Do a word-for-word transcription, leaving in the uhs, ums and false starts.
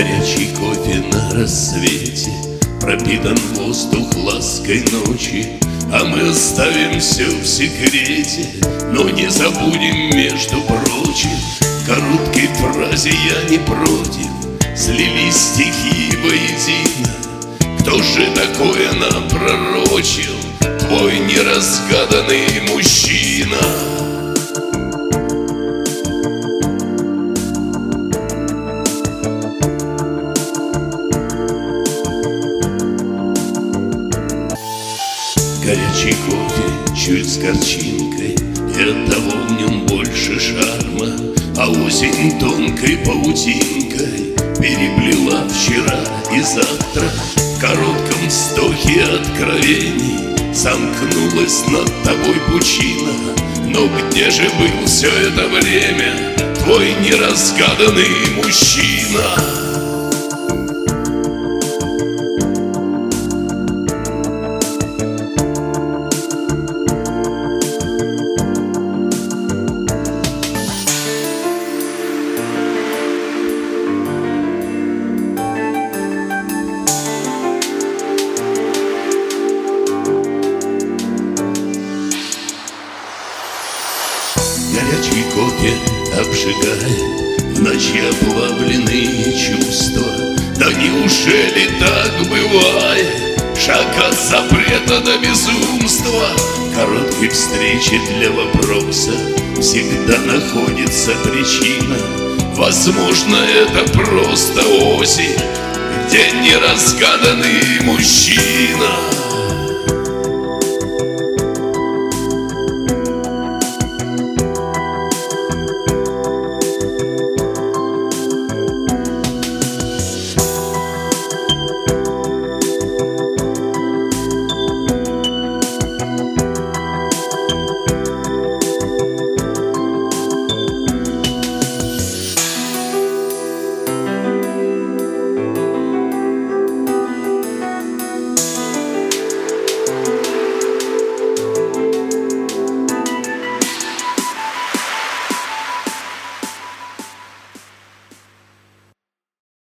Горячий кофе на рассвете, пропитан воздух лаской ночи. А мы оставим все в секрете, но не забудем, между прочим, короткой фразе «я не против». Слились стихи воедино. Кто же такое нам пророчил? Твой неразгаданный мужчина. Горячий кофе чуть с горчинкой, и оттого в нем больше шарма. А осень тонкой паутинкой переплела вчера и завтра. В коротком вздохе откровений сомкнулась над тобой пучина. Но где же был все это время твой неразгаданный мужчина? Горячий кофе обжигает в ночи оплавленные чувства. Да неужели так бывает? Шаг от запрета до безумства. Короткой встречи для вопроса всегда находится причина. Возможно, это просто осень, где неразгаданный мужчина.